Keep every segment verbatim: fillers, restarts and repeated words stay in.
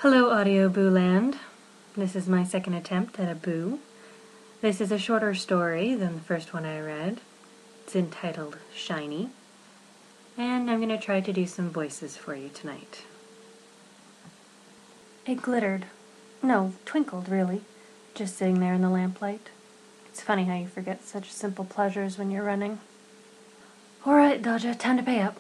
Hello, Audio Boo Land. This is my second attempt at a boo. This is a shorter story than the first one I read. It's entitled Shiny, and I'm going to try to do some voices for you tonight. It glittered. No, twinkled, really, just sitting there in the lamplight. It's funny how you forget such simple pleasures when you're running. All right, Dodger, time to pay up.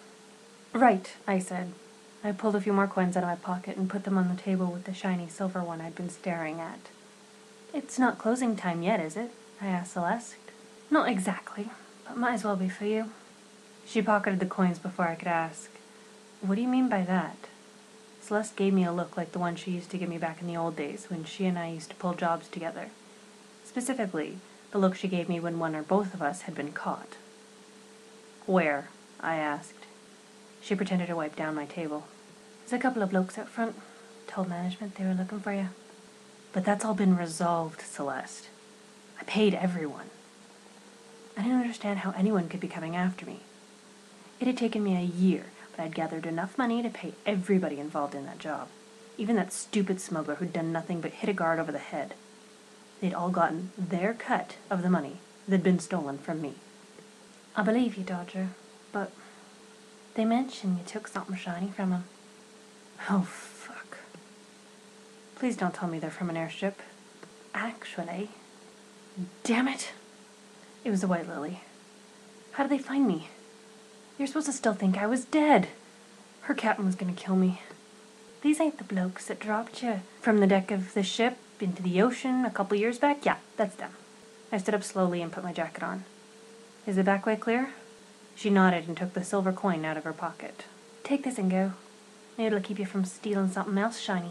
Right, I said. I pulled a few more coins out of my pocket and put them on the table with the shiny silver one I'd been staring at. It's not closing time yet, is it? I asked Celeste. Not exactly, but might as well be for you. She pocketed the coins before I could ask. What do you mean by that? Celeste gave me a look like the one she used to give me back in the old days when she and I used to pull jobs together. Specifically, the look she gave me when one or both of us had been caught. Where? I asked. She pretended to wipe down my table. There's a couple of blokes out front. Told management they were looking for you. But that's all been resolved, Celeste. I paid everyone. I didn't understand how anyone could be coming after me. It had taken me a year, but I'd gathered enough money to pay everybody involved in that job. Even that stupid smuggler who'd done nothing but hit a guard over the head. They'd all gotten their cut of the money that'd been stolen from me. I believe you, Dodger, but they mentioned you took something shiny from them. Oh, fuck. Please don't tell me they're from an airship. Actually, damn it. It was the White Lily. How did they find me? You're supposed to still think I was dead. Her captain was gonna kill me. These ain't the blokes that dropped you from the deck of the ship into the ocean a couple years back? Yeah, that's them. I stood up slowly and put my jacket on. Is the back way clear? She nodded and took the silver coin out of her pocket. Take this and go. Maybe it'll keep you from stealing something else shiny.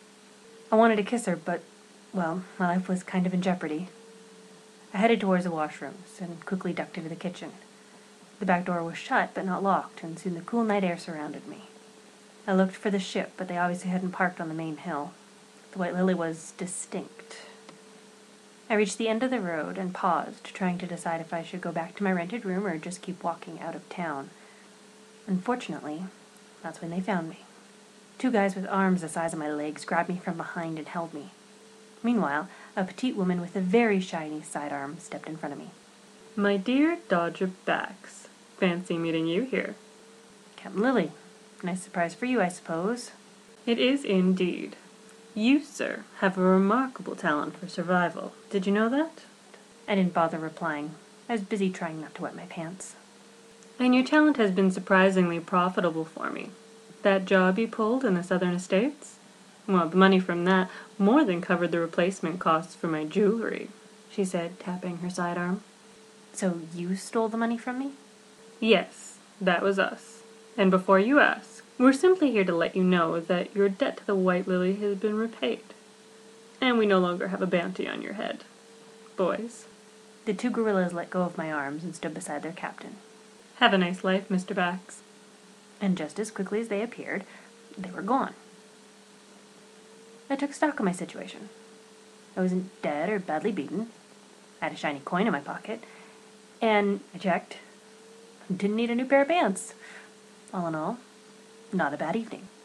I wanted to kiss her, but, well, my life was kind of in jeopardy. I headed towards the washrooms and quickly ducked into the kitchen. The back door was shut but not locked, and soon the cool night air surrounded me. I looked for the ship, but they obviously hadn't parked on the main hill. The White Lily was distinct. I reached the end of the road and paused, trying to decide if I should go back to my rented room or just keep walking out of town. Unfortunately, that's when they found me. Two guys with arms the size of my legs grabbed me from behind and held me. Meanwhile, a petite woman with a very shiny sidearm stepped in front of me. My dear Dodger Bax, fancy meeting you here. Captain Lily. Nice surprise for you, I suppose. It is indeed. You, sir, have a remarkable talent for survival. Did you know that? I didn't bother replying. I was busy trying not to wet my pants. And your talent has been surprisingly profitable for me. That job you pulled in the Southern Estates? Well, the money from that more than covered the replacement costs for my jewelry, she said, tapping her sidearm. So you stole the money from me? Yes, that was us. And before you ask, we're simply here to let you know that your debt to the White Lily has been repaid. And we no longer have a bounty on your head. Boys. The two gorillas let go of my arms and stood beside their captain. Have a nice life, Mister Bax. And just as quickly as they appeared, they were gone. I took stock of my situation. I wasn't dead or badly beaten. I had a shiny coin in my pocket. And I checked. Didn't need a new pair of pants. All in all, not a bad evening.